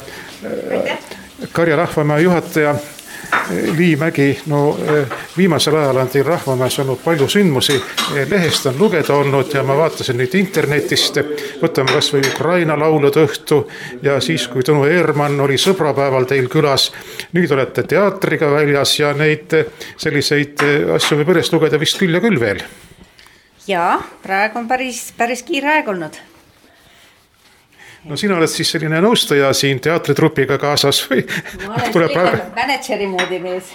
Karja Rahvamäe juhataja Liimägi, no viimasel ajal on teil Rahvamäes olnud palju sündmusi, lehest on lugeda olnud ja ma vaatasin nüüd internetist, võtame kas või Ukraina laulude õhtu ja siis, kui Tõnu Eermann oli sõbrapäeval teil külas, nüüd olete teatriga väljas ja neid selliseid asju võib üles lugeda vist küll ja küll veel.
Jaa, praegu on päris kiire aeg olnud.
No sina oled siis selline nõustaja siin teatritrupiga kaasas või?
Ma olen selline manageeri moodi mees.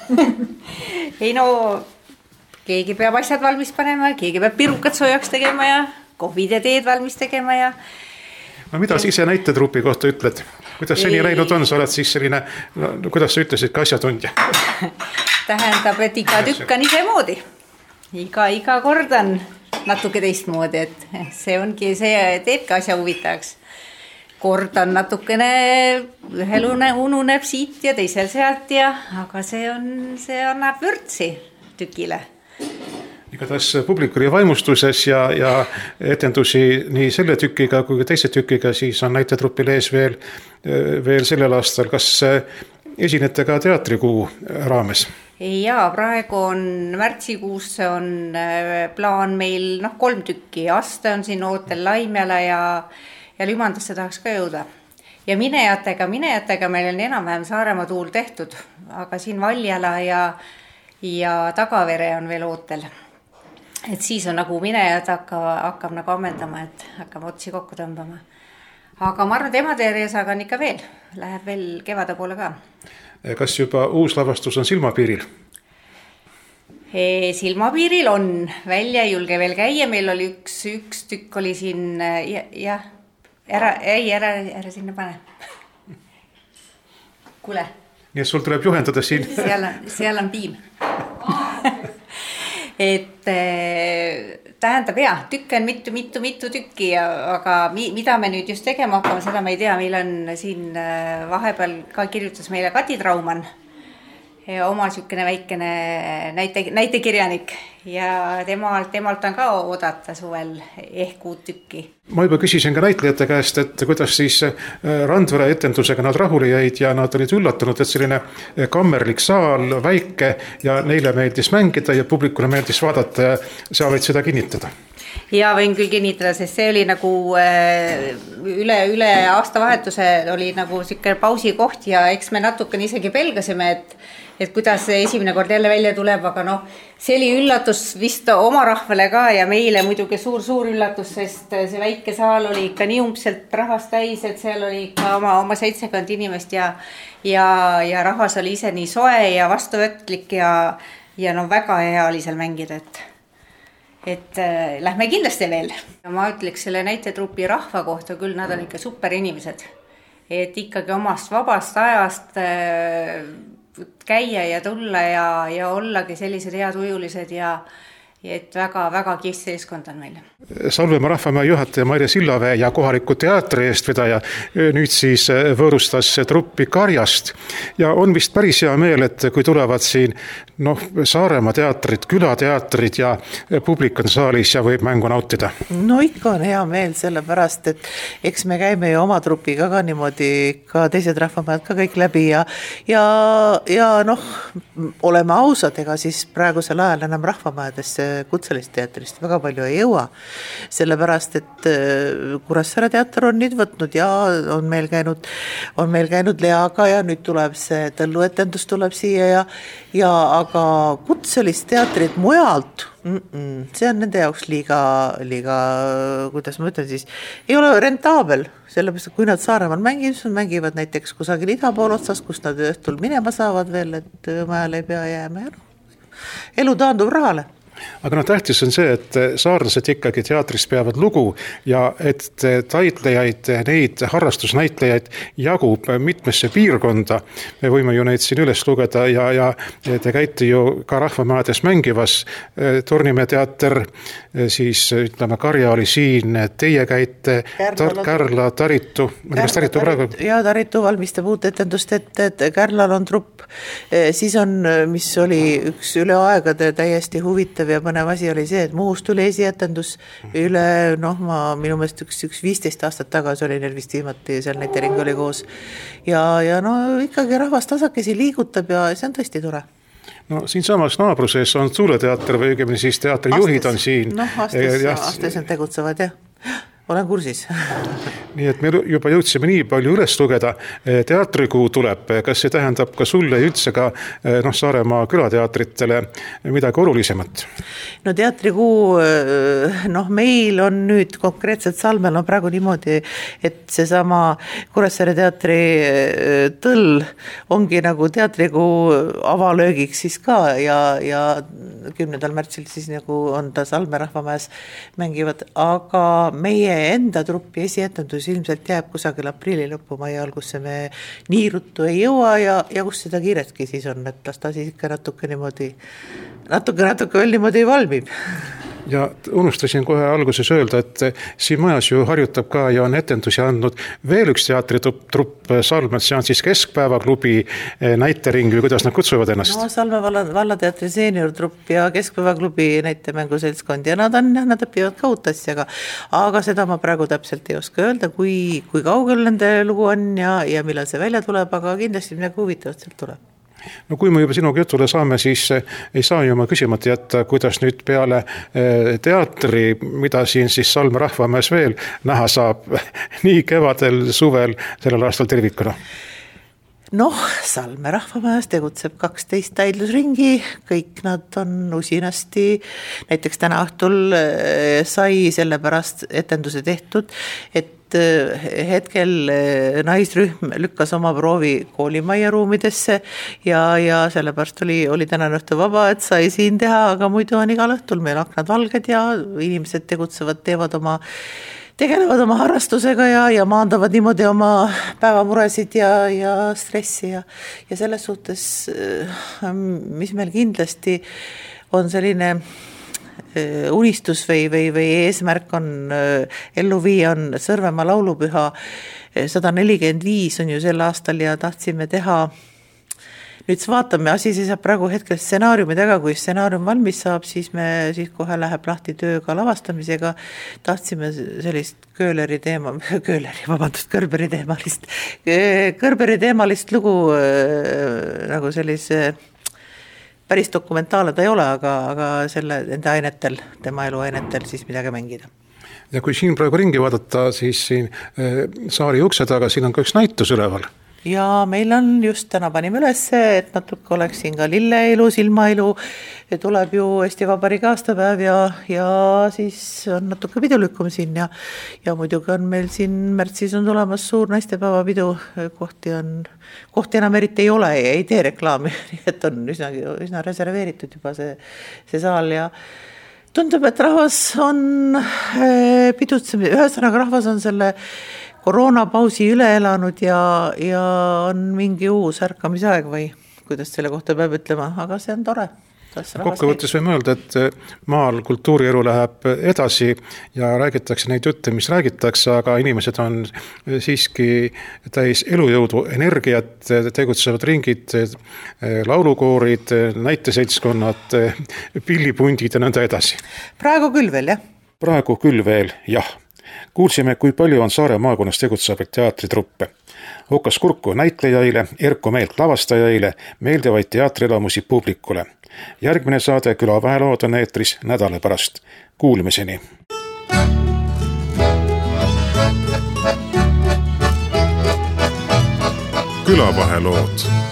Ei no, keegi peab asjad valmis panema, keegi peab pirukad soojaks tegema ja kohvid ja teed valmis tegema ja...
No mida sa ise näitetrupi kohta ütled? Kuidas seni läinud on? Sa oled siis selline, kuidas sa ütlesid, ka asjatundja?
Tähendab, et iga tükk on ise moodi. Iga kord on natuke teistmoodi, et see ongi, see teebki asja huvitavaks. Kord on natukene, ühel ununeb siit ja teisel sealt aga see annab vürtsi tükile.
Igatahes publik oli vaimustuses ja etendusi nii selle tükiga kui teise tükiga, siis on näitetrupil ees veel sellel aastal. Kas esinete ka teatrikuu raames?
Jaa, praegu on märtsikuusse on plaan meil 3 tükki. Aste on siin ootel Laimjala ja Lümandasse tahaks ka jõuda. Ja minejatega meil on enam-vähem Saaremaa tuul tehtud, aga siin Valjala ja Tagavere on veel ootel. Et siis on nagu minejad hakkab nagu ammendama, et hakkame otsi kokku tõmbama. Aga ma arvan, et Ematereesaga on ikka veel, läheb veel kevade poole ka.
Kas juba uus lavastus on Silmapiiril?
Silmapiiril on, välja ei julge veel käia, meil oli üks tükk oli siin, ära sinna pane. Kuule.
Nii et sul tuleb juhendada siin.
Seal on piim. Et tähendab tükk on mitu tükki, aga mida me nüüd just tegema hakkame, seda ma ei tea, meil on siin vahepeal ka kirjutas meile Kati Traumann, oma sükene väikene näitekirjanik ja temalt on ka oodata suvel ehk uut tükki.
Ma juba küsisin ka näitlejate käest, et kuidas siis Randvere etendusega nad rahule jäid ja nad olid üllatunud, et selline kammerlik saal, väike ja neile meeldis mängida ja publikule meeldis vaadata ja sa võid seda kinnitada.
Ja võin küll kinnitada, sest see oli nagu üle aastavahetuse oli nagu siuke pausi koht ja eks me natukene isegi pelgasime, et kuidas esimene kord jälle välja tuleb, aga see oli üllatus vist oma rahvale ka ja meile muidugi suur üllatus, sest see väike saal oli ikka nii umbselt rahvast täis, et seal oli ikka oma 70 inimest ja rahvas oli ise nii soe ja vastuvõtlik ja väga hea oli seal mängida, et lähme kindlasti veel. Ma ütleks selle näitetrupi rahva kohta küll, nad on ikka super inimesed. Et ikkagi omast vabast ajast käia ja tulla ja ollagi sellised head ujulised ja et väga-väga kihvt seltskond on meil.
Salvemaa Rahvamäe juhataja Maire Sillavee ja kohaliku teatri eestvedaja nüüd siis võõrustas truppi Karjast ja on vist päris hea meel, et kui tulevad siin Saaremaa teatrid, külateatrid ja publik on saalis ja võib mängu nautida.
No ikka on hea meel sellepärast, et eks me käime ju oma trupiga ka niimoodi, ka teised rahvamajad ka kõik läbi ja oleme ausad, ega siis praegusel ajal enam rahvamajadesse kutselist teatrist väga palju ei jõua, sellepärast, et Kuressaare teater on nüüd võtnud ja on meil käinud Leaga ja nüüd tuleb see Tõlluetendus tuleb siia ja aga kutselist teatrit mujalt, see on nende jaoks liiga, kuidas ma ütlen siis, ei ole rentaabel, sellepärast, et kui nad Saaremaal mängivad näiteks kusagil ida pool otsas, kus nad õhtul minema saavad veel, et majale ei pea jääma ja elu taandub rahale.
Aga tähtis on see, et saarlased ikkagi teatrist peavad lugu ja et taitlejaid, neid harrastusnäitlejaid jagub mitmesse piirkonda. Me võime ju neid siin üles lugeda ja te käite ju ka rahvamajades mängivas. Tornimäe teater, siis ütleme Karja oli siin, teie käite, Kärla, Taritu.
Ja Taritu valmistab uut etendust, et Kärlal on trupp. Siis on, mis oli üks üle aegade täiesti huvitav ja põnev asi oli see, et Muhust tuli esietendus üle, minu meelest üks 15 aastat tagasi oli neil vist viimati seal näitering oli koos ja ikkagi rahvas tasakesi liigutab ja see on tõesti tore.
Siin samas naabruses on Tuuleteater või õigemini siis teatrijuhid on siin.
Astes on tegutsevad jah. Olen kursis.
Nii et me juba jõudsime nii palju üles lugeda. Teatrikuu tuleb. Kas see tähendab ka sulle üldse ka Saaremaa külateatritele midagi olulisemat?
Teatrikuu, meil on nüüd konkreetselt Salmel on praegu niimoodi, et seesama Kuressaare teatri tõll ongi nagu teatrikuu avalöögiks siis ka ja 10. märtsil siis nagu on ta Salme rahvamäes mängivad, aga meie enda truppi esietendus ilmselt jääb kusagil aprilli lõppu, mai algusse me nii ruttu ei jõua ja kus seda kiiretki siis on, et las ta siis ikka natuke veel niimoodi valmib.
Ja unustasin kohe alguses öelda, et siin majas ju harjutab ka ja on etendusi andnud veel üks teatritrupp Salmet, see on siis Keskpäevaklubi näitering või kuidas nad kutsuvad ennast?
Salme vallateatri seeniortrupp ja Keskpäevaklubi näitemänguseltskond ja nad õpivad ka uut asjaga, aga seda ma praegu täpselt ei oska öelda, kui kaugel nende lugu on ja millal see välja tuleb, aga kindlasti midagi huvitavat sealt tuleb.
Kui me juba sinuga jutule saame, siis ei saa ju oma küsimata jätta, kuidas nüüd peale teatri, mida siin siis Salme rahvamäes veel näha saab nii kevadel, suvel, sellel aastal tervikuna?
Salme rahvamajas tegutseb 12 taidlusringi, kõik nad on usinasti, näiteks täna õhtul sai sellepärast etenduse tehtud, et hetkel naisrühm lükkas oma proovi koolimaja ruumidesse ja sellepärast oli tänane õhtu vaba, et sai siin teha, aga muidu on igal õhtul meil aknad valged ja inimesed tegelevad oma harrastusega ja maandavad niimoodi oma päevamuresid ja stressi ja selles suhtes, mis meil kindlasti on selline unistus või eesmärk on ellu viia on Sõrvemaa laulupüha 145 on ju sel aastal ja tahtsime teha nüüd vaatame, asi seisab praegu hetkel stsenaariumi taga, kui stsenaarium valmis saab, siis kohe läheb lahti tööga lavastamisega. Tahtsime sellist Körberi teemalist lugu nagu sellise päris dokumentaalne ta ei ole, aga selle enda ainetel, tema elu ainetel siis midagi mängida.
Ja kui siin praegu ringi vaadata, siis siin saari ukse taga, siin on ka üks näitus üleval.
Ja meil on just täna panime ülesse, et natuke oleks siin ka lilleilu, silmailu, tuleb ju Eesti Vabariigi aastapäev ja siis on natuke pidulükkum siin ja muidugi on meil siin märtsis on tulemas suur naistepäevapidu, kohti enam eriti ei ole, ei tee reklaami, et on üsna reserveeritud juba see saal ja tundub, et rahvas on pidutsemise, ühesõnaga rahvas on selle koroonapausi üle elanud ja on mingi uus ärkamisaeg või kuidas selle kohta peab ütlema, aga see on tore.
Kokkuvõttes võime öelda, et maal kultuurielu läheb edasi ja räägitakse neid jutte, mis räägitakse, aga inimesed on siiski täis elujõudu, energiat, tegutsevad ringid, laulukoorid, näiteseltskonnad, pillipundid ja nõnda edasi.
Praegu küll veel, jah?
Praegu küll veel, jah. Kuulsime, kui palju on Saare maakonnas tegutsevaid teatritruppe. Hukkas kurku näitlejaile, Erko meelt lavastajaile, meeldivaid teatrielamusi publikule. Järgmine saade Külavahelood on eetris nädala pärast. Kuulmiseni! Külavahelood